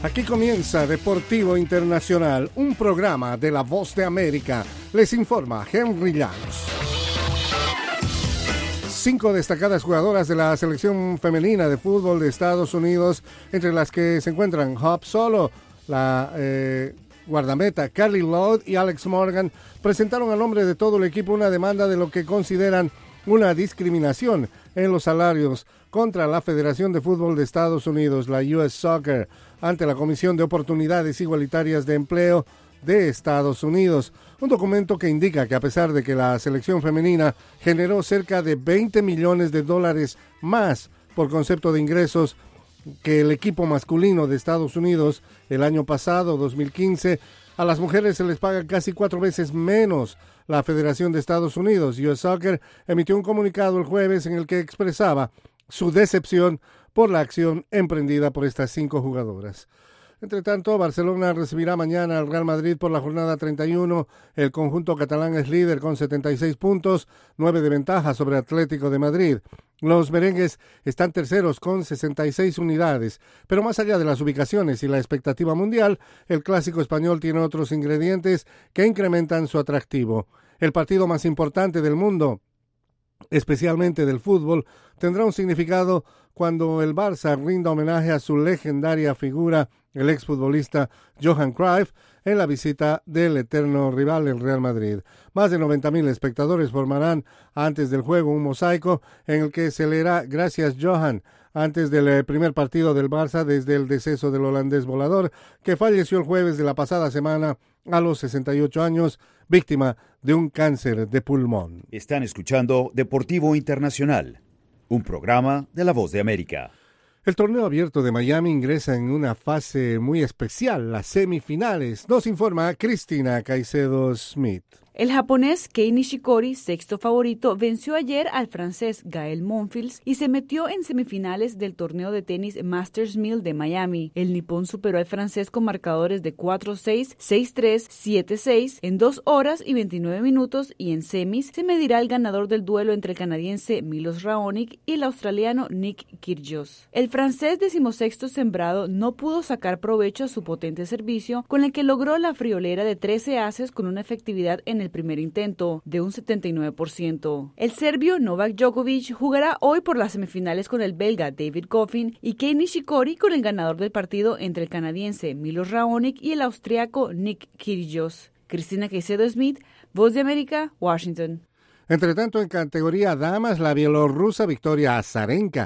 Aquí comienza Deportivo Internacional, un programa de La Voz de América. Les informa Henry Llanos. 5 destacadas jugadoras de la selección femenina de fútbol de Estados Unidos, entre las que se encuentran Hope Solo, la guardameta Carly Lloyd y Alex Morgan, presentaron a nombre de todo el equipo una demanda de lo que consideran una discriminación en los salarios contra la Federación de Fútbol de Estados Unidos, la US Soccer, ante la Comisión de Oportunidades Igualitarias de Empleo de Estados Unidos. Un documento que indica que a pesar de que la selección femenina generó cerca de $20 millones más por concepto de ingresos que el equipo masculino de Estados Unidos el año pasado, 2015, a las mujeres se les paga casi 4 veces menos. La Federación de Estados Unidos, US Soccer, emitió un comunicado el jueves en el que expresaba su decepción por la acción emprendida por estas 5 jugadoras. Entre tanto, Barcelona recibirá mañana al Real Madrid por la jornada 31. El conjunto catalán es líder con 76 puntos, 9 de ventaja sobre Atlético de Madrid. Los merengues están terceros con 66 unidades, pero más allá de las ubicaciones y la expectativa mundial, el clásico español tiene otros ingredientes que incrementan su atractivo. El partido más importante del mundo, especialmente del fútbol, tendrá un significado cuando el Barça rinda homenaje a su legendaria figura, el exfutbolista Johan Cruyff, en la visita del eterno rival, el Real Madrid. Más de 90,000 espectadores formarán antes del juego un mosaico en el que se leerá "Gracias, Johan", antes del primer partido del Barça desde el deceso del holandés volador, que falleció el jueves de la pasada semana a los 68 años, víctima de un cáncer de pulmón. Están escuchando Deportivo Internacional, un programa de La Voz de América. El torneo abierto de Miami ingresa en una fase muy especial, las semifinales. Nos informa Cristina Caicedo Smith. El japonés Kei Nishikori, sexto favorito, venció ayer al francés Gael Monfils y se metió en semifinales del torneo de tenis Masters 1000 de Miami. El nipón superó al francés con marcadores de 4-6, 6-3, 7-6 en 2 horas y 29 minutos, y en semis se medirá el ganador del duelo entre el canadiense Milos Raonic y el australiano Nick Kyrgios. El francés, 16º sembrado, no pudo sacar provecho a su potente servicio, con el que logró la friolera de 13 aces con una efectividad en el primer intento de un 79%. El serbio Novak Djokovic jugará hoy por las semifinales con el belga David Goffin y Kei Nishikori con el ganador del partido entre el canadiense Milos Raonic y el austriaco Nick Kyrgios. Cristina Caicedo Smith, Voz de América, Washington. Entre tanto, en categoría damas, la bielorrusa Victoria Azarenka,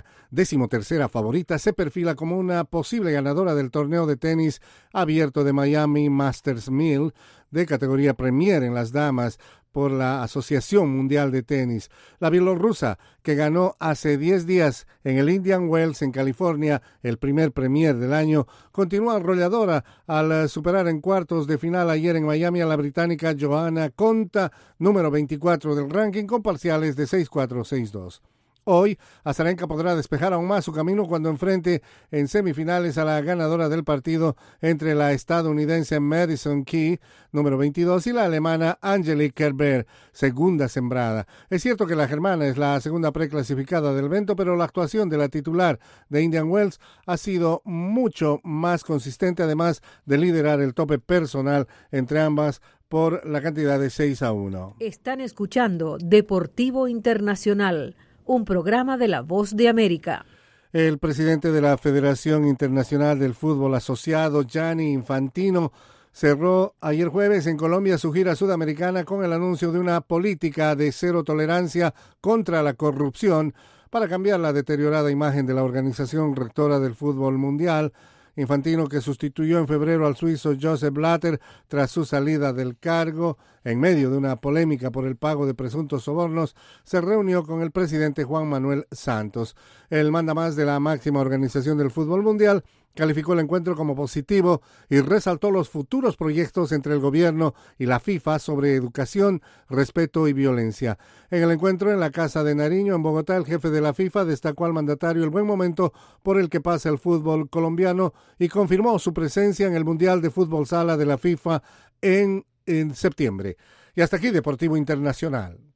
13ª favorita, se perfila como una posible ganadora del torneo de tenis abierto de Miami Masters 1000 de categoría Premier en las damas por la Asociación Mundial de Tenis. La bielorrusa, que ganó hace 10 días en el Indian Wells en California el primer Premier del año, continúa arrolladora al superar en cuartos de final ayer en Miami a la británica Johanna Konta, número 24 del ranking, con parciales de 6-4, 6-2. Hoy, Azarenka podrá despejar aún más su camino cuando enfrente en semifinales a la ganadora del partido entre la estadounidense Madison Key, número 22, y la alemana Angelique Kerber, segunda sembrada. Es cierto que la germana es la segunda preclasificada del evento, pero la actuación de la titular de Indian Wells ha sido mucho más consistente, además de liderar el tope personal entre ambas por la cantidad de 6-1. Están escuchando Deportivo Internacional, un programa de La Voz de América. El presidente de la Federación Internacional del Fútbol Asociado, Gianni Infantino, cerró ayer jueves en Colombia su gira sudamericana con el anuncio de una política de cero tolerancia contra la corrupción para cambiar la deteriorada imagen de la organización rectora del fútbol mundial. Infantino, que sustituyó en febrero al suizo Joseph Blatter tras su salida del cargo en medio de una polémica por el pago de presuntos sobornos, se reunió con el presidente Juan Manuel Santos. El mandamás de la máxima organización del fútbol mundial calificó el encuentro como positivo y resaltó los futuros proyectos entre el gobierno y la FIFA sobre educación, respeto y violencia. En el encuentro en la Casa de Nariño, en Bogotá, el jefe de la FIFA destacó al mandatario el buen momento por el que pasa el fútbol colombiano y confirmó su presencia en el Mundial de Fútbol Sala de la FIFA en septiembre. Y hasta aquí Deportivo Internacional.